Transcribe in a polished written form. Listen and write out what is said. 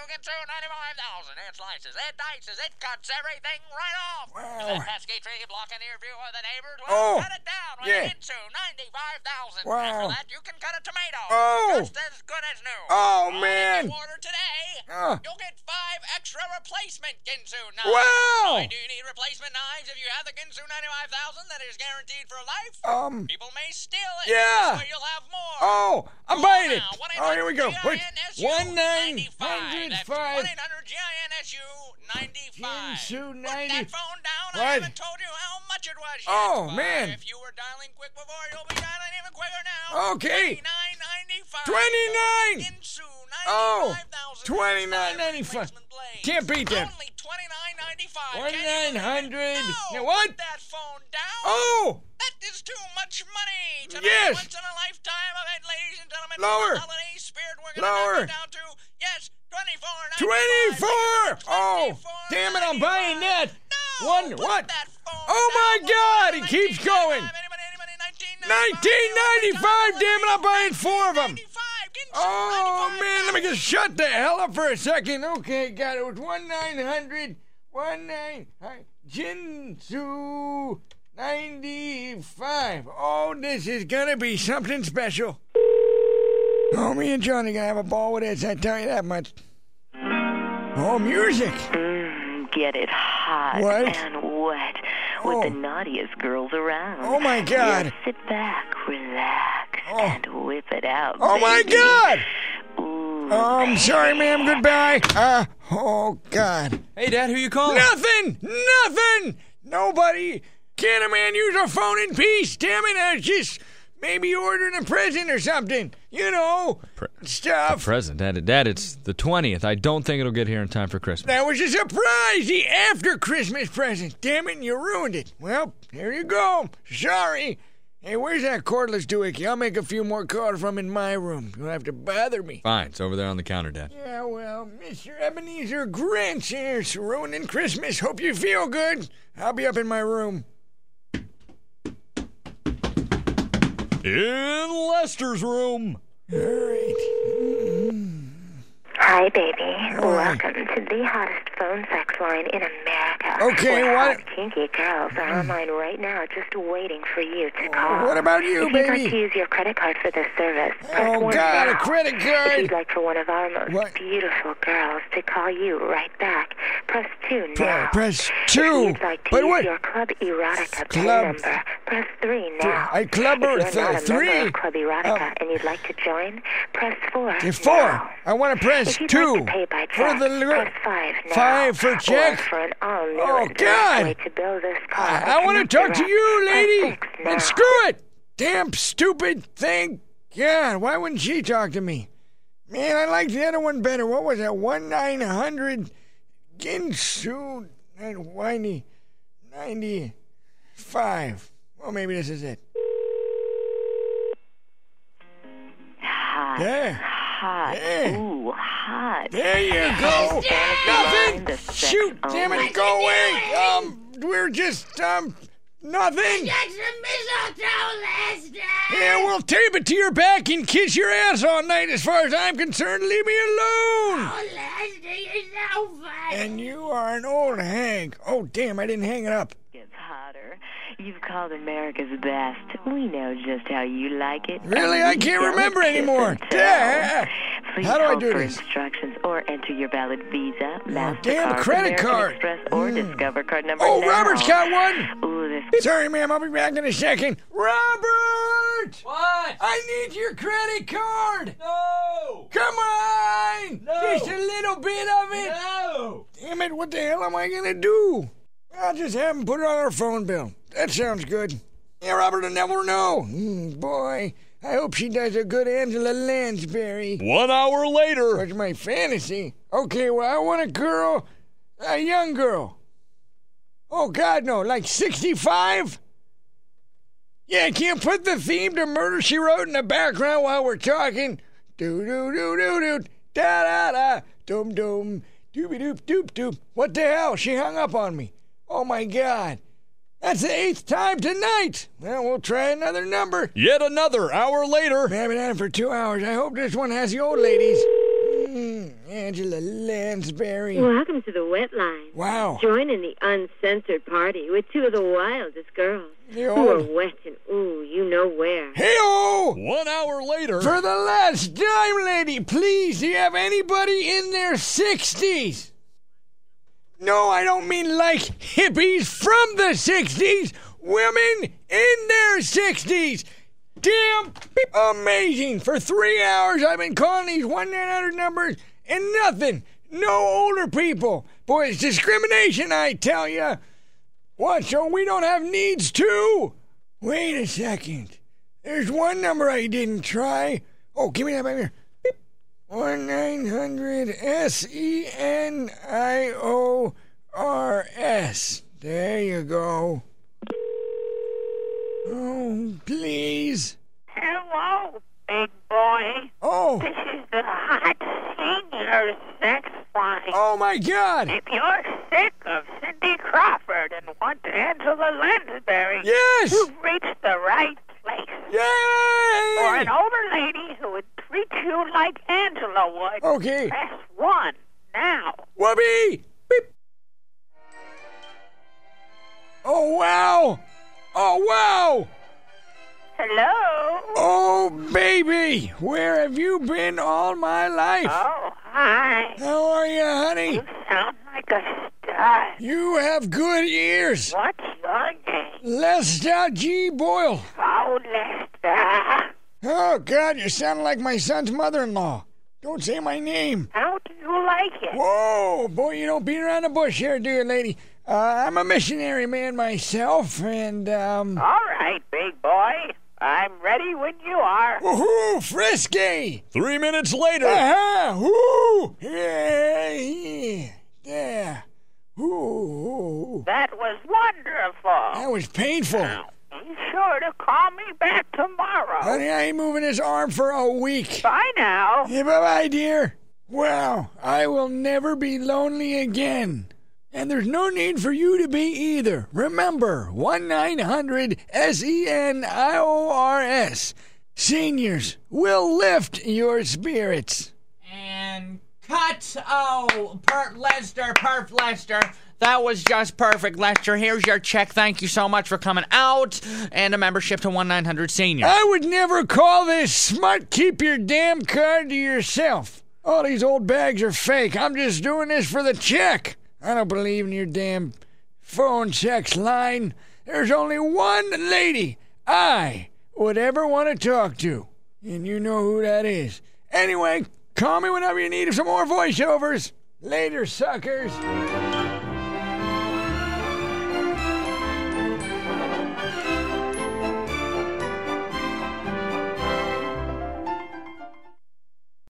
Ginsu 95,000. It slices, it dices, it cuts everything right off. Wow. That pesky tree blocking the view of the neighbors. Oh. Well, cut it down with Yeah. a Ginsu 95,000. Wow. After that, you can cut a tomato. Oh. Just as good as new. Oh, All man. in this order today, Oh. you'll get 5 extra replacement Ginsu knives. Wow. Why do you need replacement knives if you have the Ginsu 95,000 that is guaranteed for life? People may steal it. Yeah. So you'll have more. Oh, I'm Call buying it. now, Oh, here we go. Wait. 1-900-GINSU-95. That's 1-900-5. 1-800-GINSU-95. Ginsu Put 90. that phone down. What? I haven't told you how much it was yet. Oh, But man. if you were dialing quick before, you'll be dialing even quicker now. Okay. 29.95. 29. Ginsu Oh, 95,000. $29.95. Can't beat that. Only $29.95. 1-900. No, Now what? Put that phone down. Oh, That is too much money. Tonight, Yes. Once in a lifetime event, ladies and gentlemen. Lower. Holiday spirit. We're going Lower. to knock it down to, yes, 24.95. 24. Oh, damn it, I'm buying that. No. One, put what? That phone Oh, my down. God, it keeps going. Anybody, 1995, damn it, I'm buying 4 of them. 95. Ginsu Oh, 95. man, let me just shut the hell up for a second. Okay, got it. It was 1-900, Ginsu 95. Oh, this is gonna be something special. Oh, me and Johnny gonna have a ball with this, I tell you that much. Oh, music. Get it hot What? and wet with Oh. the naughtiest girls around. Oh, my God. Just sit back, relax, Oh. and whip it out. Oh, my baby. God. Ooh, Oh, I'm sorry, ma'am. Goodbye. Oh, God. Hey, Dad, who you calling? Nothing! Nothing! Nobody! Can a man use a phone in peace? Damn it, I was just maybe ordering a present or something. You know, stuff. Present, Dad, it's the 20th. I don't think it'll get here in time for Christmas. That was a surprise, the after Christmas present. Damn it, you ruined it. Well, here you go. Sorry. Hey, where's that cordless doohickey? I'll make a few more calls from in my room. You don't have to bother me. Fine, it's over there on the counter, Dad. Yeah, well, Mr. Ebenezer Grant's here, so ruining Christmas. Hope you feel good. I'll be up in my room. In Lester's room. All right. Hi, baby. Welcome to the hottest phone sex line in America. Okay, where what- hot, kinky girls are online right now just waiting for you to call. What about you, if you'd like baby? to use your credit card for this service, press Oh, 1 God, a now. credit If card. you'd like for one of our most What? beautiful girls to call you right back, press 2 now. Press If 2. you'd like to But use what? your Club Erotica PIN Club- number, press 3 now. I Club if you're not a member 3. of Club Erotica and you'd like to join, press 4 4. now. I want to press If you'd 2. like to pay by For check, the press 5 now. 5 for check. Or for an all-new Oh, and direct God. way to bill this card, I want to talk to direct. you, Press lady. 6 now. And screw it. Damn stupid thing. God, why wouldn't she talk to me? Man, I liked the other one better. What was that? 1-900 Ginsu and Whiny 95. Well, maybe this is it. Hot. Yeah. Hot. Yeah. Ooh, hot. There you go. Line, the Nothing. sex Shoot, damn only. it, go away. We're just, nothing. That's a mistletoe, Lester! Yeah, we'll tape it to your back and kiss your ass all night as far as I'm concerned. Leave me alone. Oh, Lester, you're so funny! And you are an old hag. Oh, damn, I didn't hang it up. Gets hotter. You've called America's best. We know just how you like it. Really? And I we can't don't remember kiss anymore. and tell. Yeah. Please How do I hold do for this? instructions or enter your valid Visa, MasterCard, damn, credit American card. Express, or Discover card number Oh, now. Robert's got one. Ooh, this Sorry, ma'am, I'll be back in a second. Robert! What? I need your credit card. No! Come on! No. Just a little bit of it. No! Damn it, what the hell am I gonna do? I'll just have him put it on our phone bill. That sounds good. Yeah, Robert will never know. Boy, I hope she does a good Angela Lansbury. 1 hour later. What's my fantasy? Okay, well, I want a girl, a young girl. Oh, God, no, like 65? Yeah, can't put the theme to Murder, She Wrote in the background while we're talking. Do-do-do-do-do, da-da-da, dum-dum, dooby-doop-doop-doop. What the hell? She hung up on me. Oh, my God. That's the 8th time tonight. Well, we'll try another number. Yet another hour later. I haven't had it for 2 hours. I hope this one has the old ladies. Angela Lansbury. Welcome to the wet line. Wow. Join in the uncensored party with two of the wildest girls The who are old... wet and ooh, you know where. Hey-oh! 1 hour later. For the last time, lady, please, do you have anybody in their 60s? No, I don't mean like hippies from the 60s. Women in their 60s. Damn amazing. For 3 hours, I've been calling these 1-900 numbers and nothing. No older people. Boy, it's discrimination, I tell ya. What, so we don't have needs too? Wait a second. There's one number I didn't try. Oh, give me that back here. 1-900-SENIORS. There you go. Oh, please. Hello, big boy. Oh, This is the hot senior sex line. oh my God. If you're sick of Cindy Crawford and want Angela Lansbury, Yes. you've reached the right place. Yay! For an older lady who would treat you like Angela would, Okay. press 1 now. Whoopee. Beep. Oh, wow. Oh, wow. Hello? Oh, baby. Where have you been all my life? Oh, hi. How are you, honey? You sound like a star. You have good ears. What's your name? Lester G. Boyle. Oh, Lester. Oh, God, you sound like my son's mother-in-law. Don't say my name. How do you like it? Whoa, boy, you don't beat around the bush here, do you, lady? I'm a missionary man myself, and, All right, big boy. I'm ready when you are. woohoo, frisky! 3 minutes later. Aha! Woo! Yeah. Ooh. That was wonderful. That was painful. Be sure to call me back tomorrow. Honey, I ain't moving this arm for a week. Bye now. Yeah, bye-bye, dear. Wow, I will never be lonely again. And there's no need for you to be either. Remember, 1-900-SENIORS. Seniors will lift your spirits. And cut. Oh, Lester, Lester. That was just perfect, Lester. Here's your check. Thank you so much for coming out. And a membership to 1-900-SENIOR. I would never call this smart. Keep your damn card to yourself. All these old bags are fake. I'm just doing this for the check. I don't believe in your damn phone sex line. There's only one lady I would ever want to talk to. And you know who that is. Anyway, call me whenever you need some more voiceovers. Later, suckers.